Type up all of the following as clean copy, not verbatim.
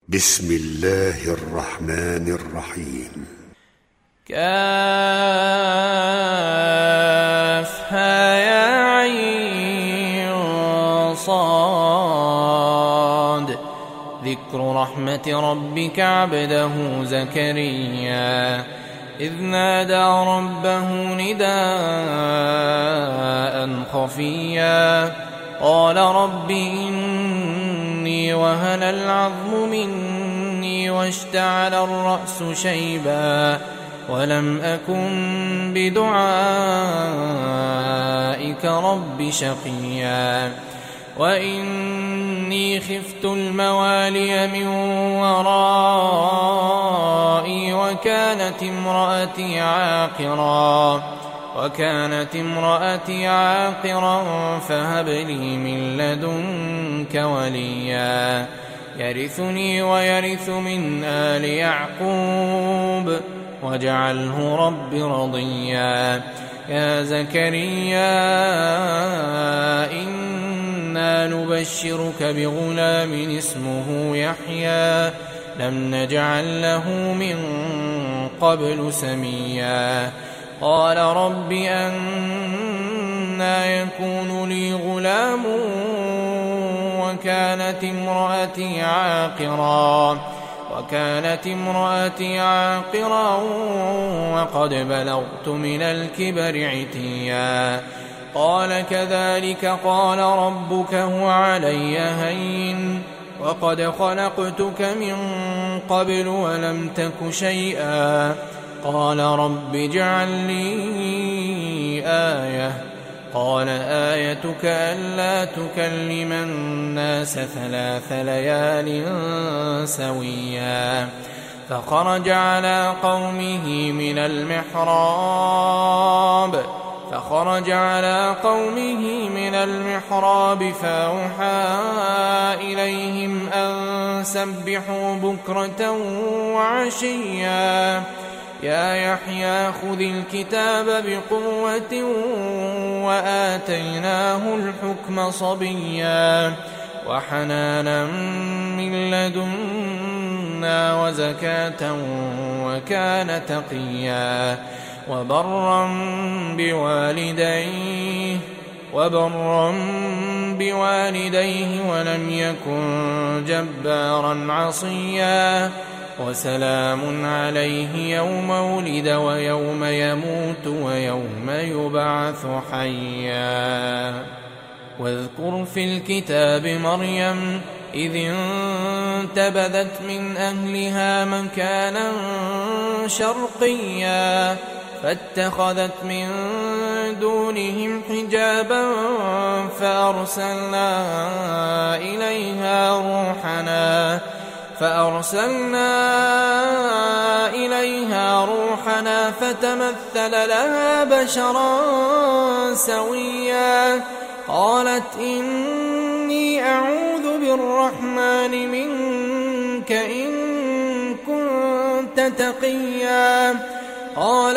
بسم الله الرحمن الرحيم. كافها يا عين صاد. ذكر رحمة ربك عبده زكريا إذ نادى ربه نداء خفيا قال رب إني وهن العظم مني واشتعل الرأس شيبا ولم أكن بدعائك رب شقيا وإني خفت الموالي من ورائي وكانت امرأتي عاقرا فهب لي من لدنك وليا يرثني ويرث من آل يعقوب واجعله رب رضيا. يا زكريا إنا نبشرك بغلام اسمه يحيى لم نجعل له من قبل سميا. قال رب أنى يكون لي غلام وكانت امرأتي عاقرا وقد بلغت من الكبر عتيا. قال كذلك قال ربك هو علي هين وقد خلقتك من قبل ولم تك شيئا. قال رب اجعل لي آية. قال آيتك ألا تكلم الناس 3 ليال سويا. فخرج على قومه من المحراب فأوحى إليهم أن سبحوا بكرة وعشيا. يا يحيى خذ الكتاب بقوة وآتيناه الحكم صبيا وحنانا من لدنا وزكاة وكان تقيا وبرا بوالديه ولم يكن جبارا عصيا. وسلام عليه يوم ولد ويوم يموت ويوم يبعث حيا. واذكر في الكتاب مريم إذ انتبذت من أهلها مكانا شرقيا فاتخذت من دونهم حجابا فأرسلنا إليها روحنا فتمثل لها بشرا سويا. قالت إني أعوذ بالرحمن منك إن كنت تقيا. قال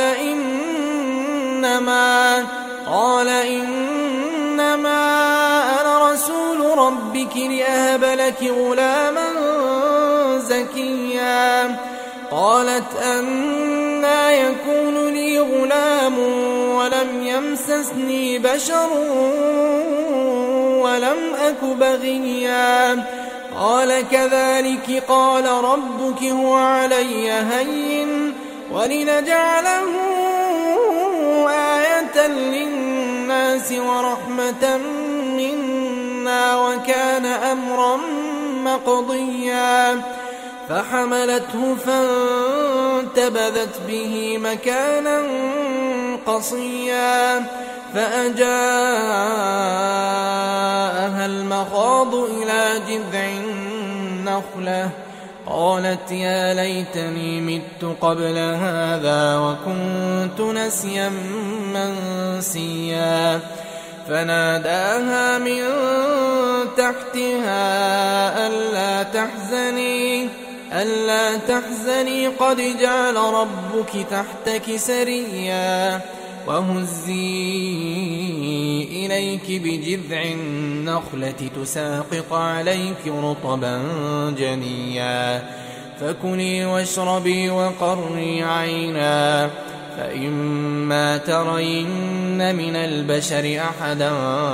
إنما أنا رسول ربك لأهب لك غلاما زكيا. قالت أنى يكون لي غلام ولم يمسسني بشر ولم أك بغيا. قال كذلك قال ربك هو علي هين ولنجعله آية للناس ورحمة منا وكان أمرا مقضيا. فحملته فانتبذت به مكانا قصيا فأجاءها المخاض إلى جذع النخلة قالت يا ليتني مت قبل هذا وكنت نسيا منسيا. فناداها من تحتها ألا تحزني قد جعل ربك تحتك سريا. وهزي إليك بجذع النخلة تساقط عليك رطبا جنيا فكلي واشربي وقري عينا فإما ترين من البشر أحدا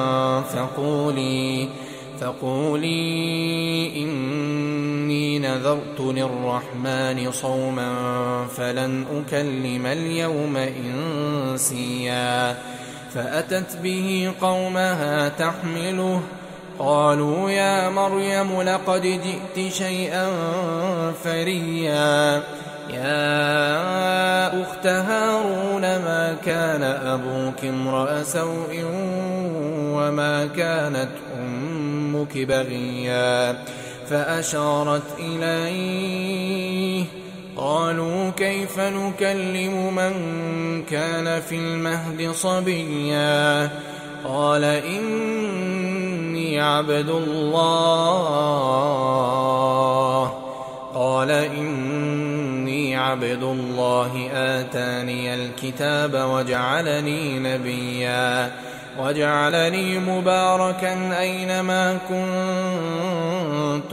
فقولي إني نذرت للرحمن صوما فلن أكلم اليوم إنسيا فأتت به قومها تحمله قالوا يا مريم لقد جئت شيئا فريا يا أخت هارون ما كان أبوك امرأ سوء وما كانت أمك بغيا فأشارت إليه قالوا كيف نكلم من كان في المهد صبيا قال إني عبد الله آتاني الكتاب وجعلني نبيا وجعلني مباركا أينما كنت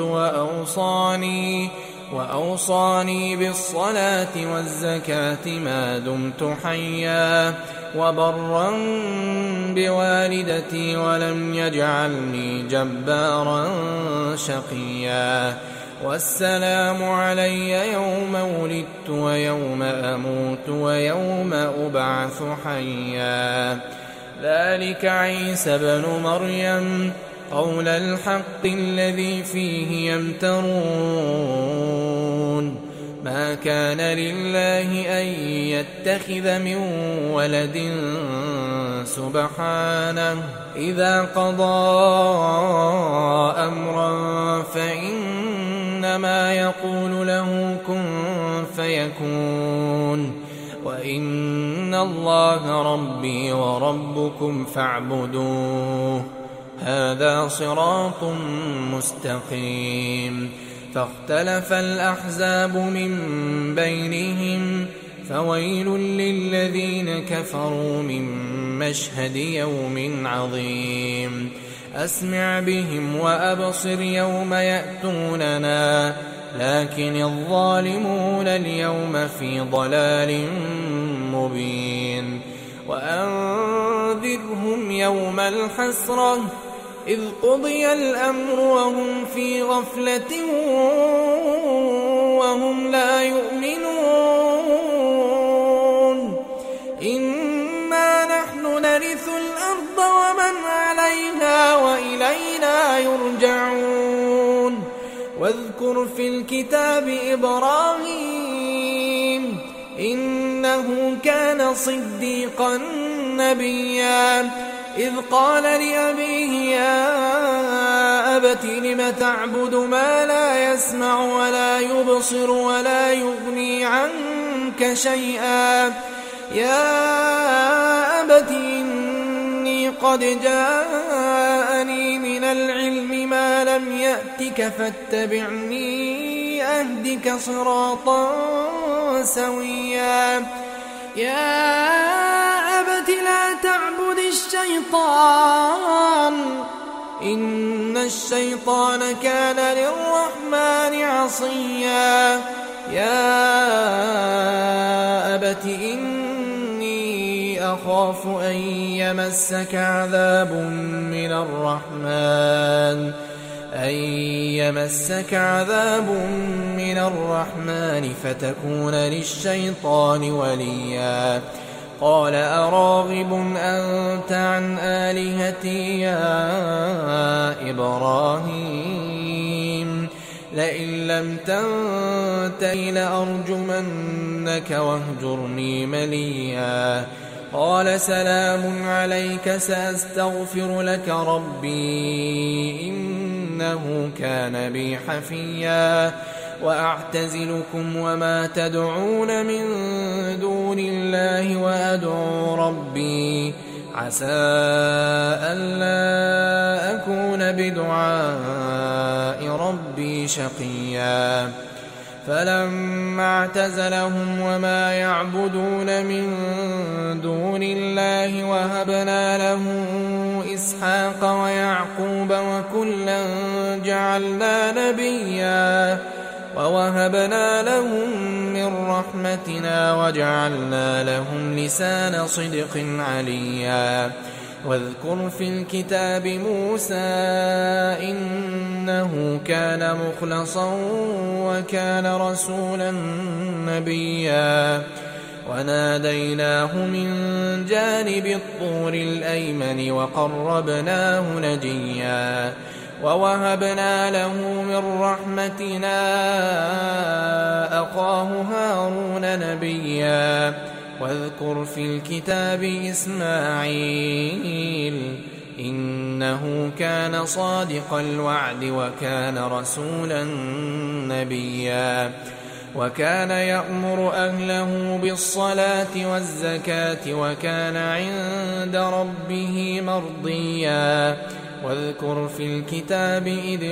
وأوصاني بالصلاة والزكاة ما دمت حيا وبرا بوالدتي ولم يجعلني جبارا شقيا والسلام علي يوم ولدت ويوم أموت ويوم أبعث حيا ذلك عيسى بن مريم قول الحق الذي فيه يمترون ما كان لله أن يتخذ من ولد سبحانه إذا قضى أمرا فإنما يقول له كن فيكون وإن الله ربي وربكم فاعبدوه هذا صراط مستقيم فاختلف الأحزاب من بينهم فويل للذين كفروا من مشهد يوم عظيم أسمع بهم وأبصر يوم يأتوننا لكن الظالمون اليوم في ضلال مبين وأنذرهم يوم الحسرة إذ قضي الأمر وهم في غفلة وهم لا يؤمنون إنا نحن نرث الأرض ومن عليها وإلينا يرجعون واذكر في الكتاب إبراهيم إنه كان صديقا نبيا إذ قال لأبيه يا أبت لم تعبد ما لا يسمع ولا يبصر ولا يغني عنك شيئا يا أبت إني قد جاءني من العلم ما لم يأتك فاتبعني أهدك صراطا سويا يا أبت لا تعبد الشيطان إن الشيطان كان للرحمن عصيا يا أبت إني أخاف أن يمسك عذاب من الرحمن فتكون للشيطان وليا قال أراغب أنت عن آلهتي يا إبراهيم لئن لم تنته لأرجمنك واهجرني مليا قال سلام عليك سأستغفر لك ربي إنه كان بي حفيا وأعتزلكم وما تدعون من دون الله وأدعو ربي عسى ألا أكون بدعاء ربي شقيا فلما اعتزلهم وما يعبدون من دون الله وهبنا له إسحاق ويعقوب وكلا جعلنا نبيا ووهبنا لهم من رحمتنا وجعلنا لهم لسان صدق عليا واذكر في الكتاب موسى إنه كان مخلصا وكان رسولا نبيا وناديناه من جانب الطور الأيمن وقربناه نجيا ووهبنا له من رحمتنا أخاه هارون نبيا واذكر في الكتاب إسماعيل إنه كان صادق الوعد وكان رسولا نبيا وكان يأمر أهله بالصلاة والزكاة وكان عند ربه مرضيا واذكر في الكتاب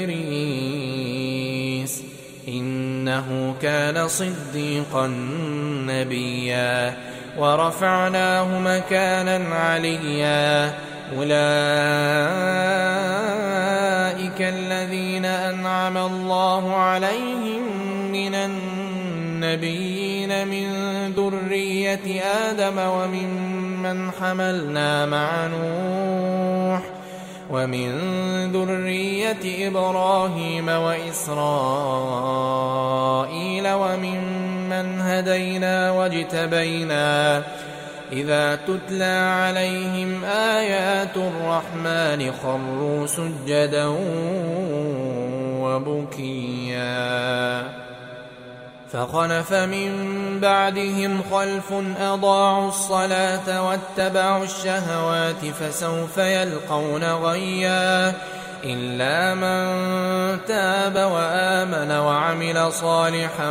إدريس إنه كان صديقا نبيا ورفعناه مكانا عليا أولئك الذين أنعم الله عليهم من النبيين من ذرية آدم وممن حملنا مع نوح ومن ذرية إبراهيم وإسرائيل وممن هدينا واجتبينا إذا تتلى عليهم آيات الرحمن خروا سجدا وبكيا فخلف من بعدهم خلف أضاعوا الصلاة واتبعوا الشهوات فسوف يلقون غيا إلا من تاب وآمن وعمل صالحا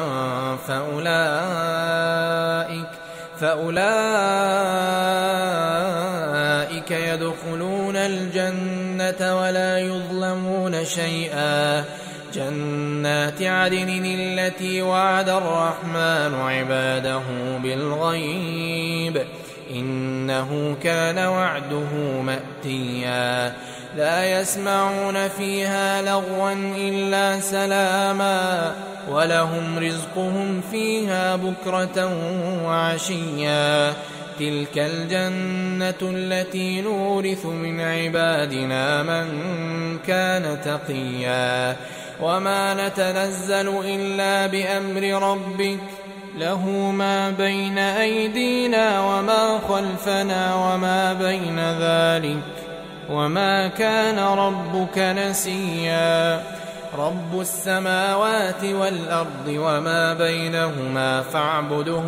فأولئك يدخلون الجنة ولا يظلمون شيئا جنات عدن التي وعد الرحمن عباده بالغيب إنه كان وعده مأتيا لا يسمعون فيها لغوا إلا سلاما ولهم رزقهم فيها بكرة وعشيا تلك الجنة التي نورث من عبادنا من كان تقيا وما نتنزل إلا بأمر ربك له ما بين أيدينا وما خلفنا وما بين ذلك وما كان ربك نسيا رب السماوات والأرض وما بينهما فاعبده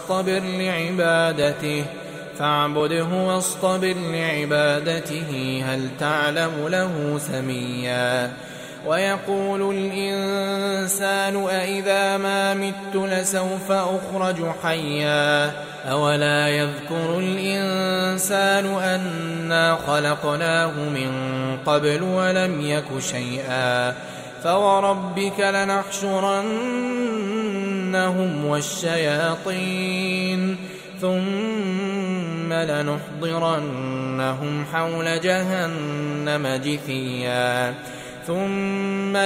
واصطبر لعبادته هل تعلم له سميا ويقول الإنسان أإذا ما مت لسوف أخرج حيا أولا يذكر الإنسان أنا خلقناه من قبل ولم يك شيئا فوربك لنحشرنهم والشياطين ثم لنحضرنهم حول جهنم جثيا ثم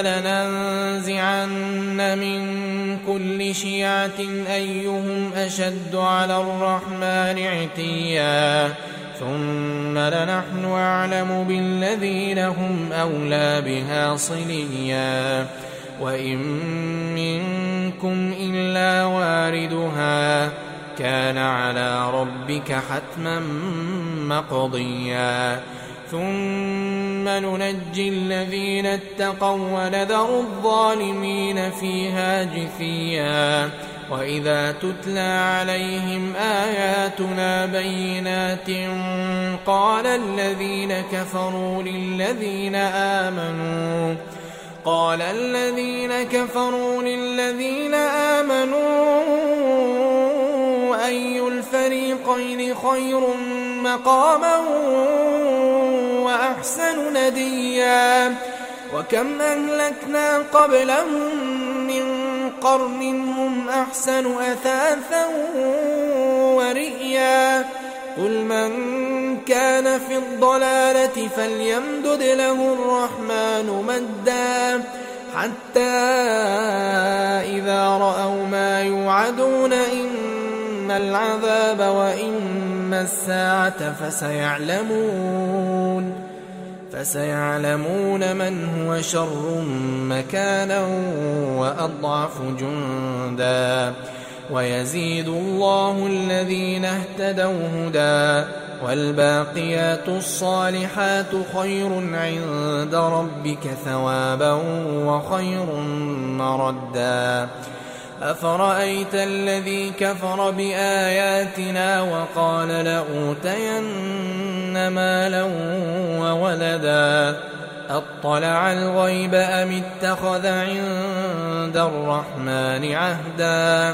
لننزعن من كل شيعة أيهم أشد على الرحمن عتيا ثم لنحن أعلم بالذين هم أولى بها صليا وإن منكم إلا واردها كان على ربك حتما مقضيا ثم ننجي الذين اتقوا ونذر الظالمين فيها جثيا وإذا تتلى عليهم آياتنا بينات قال الذين كفروا للذين آمنوا أي الفريقين خير مقاما وأحسن نديا وكم أهلكنا قبلهم من قرن هم أحسن أثاثا ورئيا قل من كان في الضلالة فليمدد له الرحمن مدا حتى إذا رأوا ما يوعدون إما العذاب وإما الساعة فسيعلمون من هو شر مكانا وأضعف جندا ويزيد الله الذين اهتدوا هدى والباقيات الصالحات خير عند ربك ثوابا وخير مردا أفرأيت الذي كفر بآياتنا وقال لأوتين مالا وولدا أطلع الغيب أم اتخذ عند الرحمن عهدا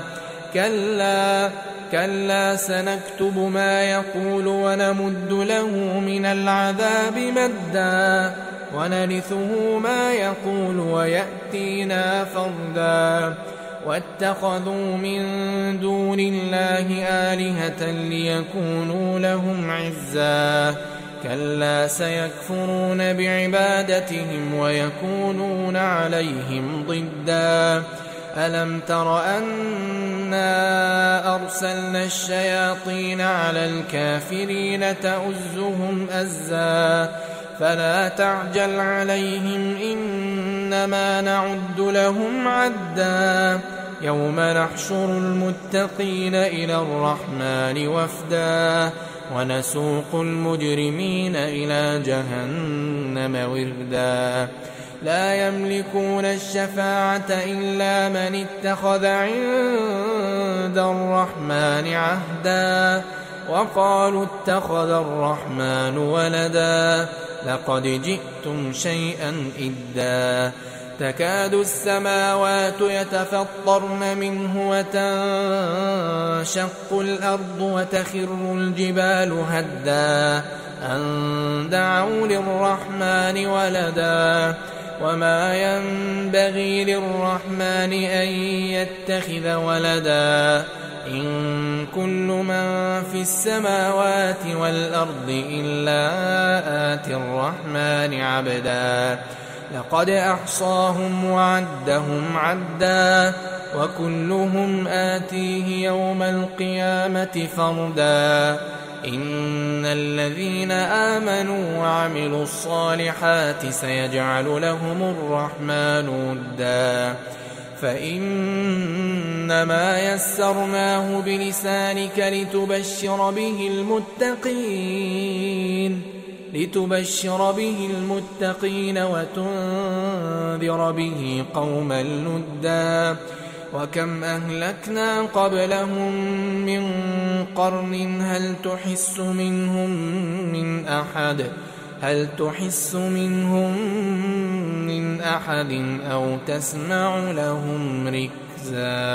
كلا سنكتب ما يقول ونمد له من العذاب مدا ونرثه ما يقول ويأتينا فردا واتخذوا من دون الله آلهة ليكونوا لهم عزا كلا سيكفرون بعبادتهم ويكونون عليهم ضدا ألم تر أنا أرسلنا الشياطين على الكافرين تؤزهم أزا فلا تعجل عليهم إنما نعد لهم عدا يوم نحشر المتقين إلى الرحمن وفدا ونسوق المجرمين إلى جهنم وردا لا يملكون الشفاعة إلا من اتخذ عند الرحمن عهدا وقالوا اتخذ الرحمن ولدا لقد جئتم شيئا إدا تكاد السماوات يتفطرن منه وتنشق الأرض وتخر الجبال هدا أن دعوا للرحمن ولدا وما ينبغي للرحمن أن يتخذ ولدا إن كل من في السماوات والأرض إلا آتي الرحمن عبدا لقد أحصاهم وعدهم عدا وكلهم آتيه يوم القيامة فردا إن الذين آمنوا وعملوا الصالحات سيجعل لهم الرحمن ودا فإنما يسرناه بلسانك لتبشر به المتقين وتنذر به قوما لدا وكم أهلكنا قبلهم من قرن هل تحس منهم من أحد أو تسمع لهم ركزا